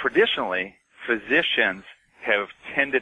traditionally, physicians have tended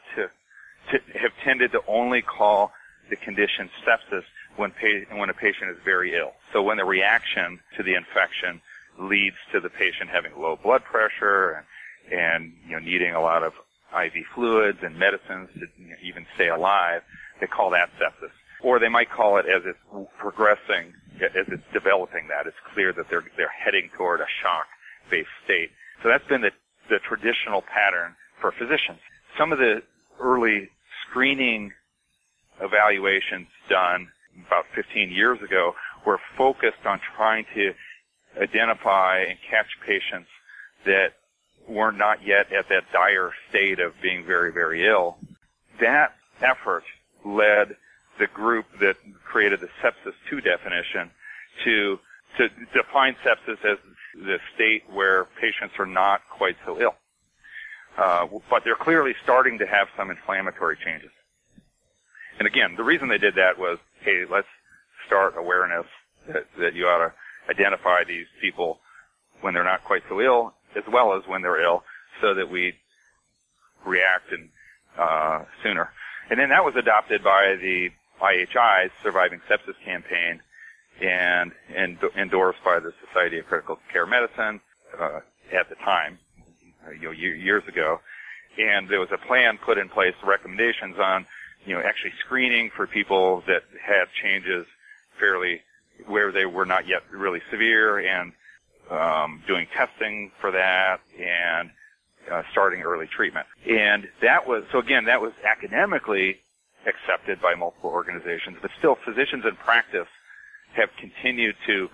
to only call the condition sepsis when a patient is very ill. So when the reaction to the infection leads to the patient having low blood pressure and needing a lot of IV fluids and medicines to even stay alive, they call that sepsis. Or they might call it as it's progressing, as it's developing that. It's clear that they're heading toward a shock-based state. So that's been the traditional pattern for physicians. Some of the early screening evaluations done about 15 years ago were focused on trying to identify and catch patients that were not yet at that dire state of being very, very ill. That effort led the group that created the sepsis 2 definition to define sepsis as the state where patients are not quite so ill. But they're clearly starting to have some inflammatory changes. And again, the reason they did that was, hey, let's start awareness that you ought to identify these people when they're not quite so ill, as well as when they're ill, so that we react sooner. And then that was adopted by the IHI's Surviving Sepsis campaign and endorsed by the Society of Critical Care Medicine at the time, years ago. And there was a plan put in place, recommendations on actually screening for people that had changes where they were not yet really severe, and doing testing for that, and starting early treatment. And that was academically accepted by multiple organizations, but still physicians in practice have continued to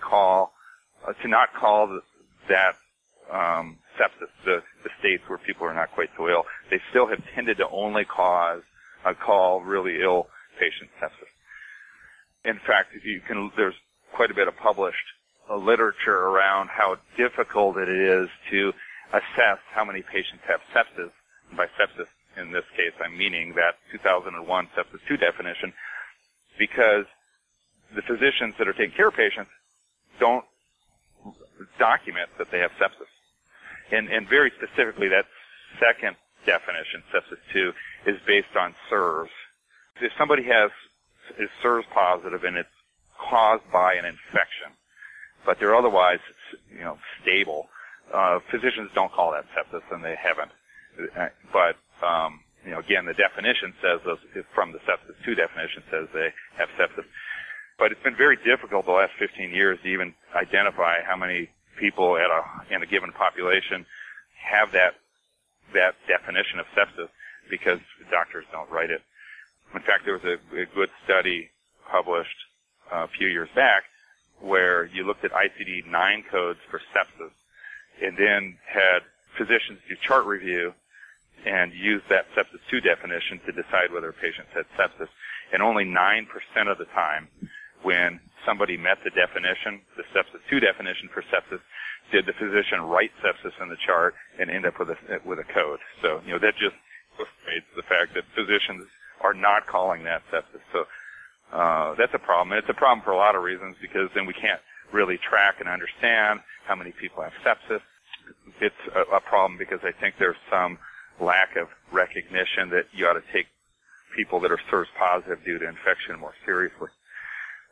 not call that sepsis, the states where people are not quite so ill. They still have tended to only call really ill patients sepsis. In fact, there's quite a bit of published literature around how difficult it is to assess how many patients have sepsis. And by sepsis, in this case, I'm meaning that 2001 sepsis 2 definition, because the physicians that are taking care of patients don't document that they have sepsis. And very specifically, that second definition, sepsis 2, is based on SIRS. If somebody is SIRS positive and it's caused by an infection, but they're otherwise, stable, physicians don't call that sepsis, and they haven't. But again, the definition says, from the sepsis 2 definition, says they have sepsis. But it's been very difficult the last 15 years to even identify how many people in a given population have that definition of sepsis, because doctors don't write it. In fact, there was a good study published a few years back where you looked at ICD-9 codes for sepsis and then had physicians do chart review and use that sepsis 2 definition to decide whether a patient had sepsis. And only 9% of the time, when somebody met the definition, the sepsis 2 definition for sepsis, did the physician write sepsis in the chart and end up with a code. So, that just illustrates the fact that physicians are not calling that sepsis. So, that's a problem. And it's a problem for a lot of reasons, because then we can't really track and understand how many people have sepsis. It's a problem because I think there's some lack of recognition that you ought to take people that are SIRS positive due to infection more seriously.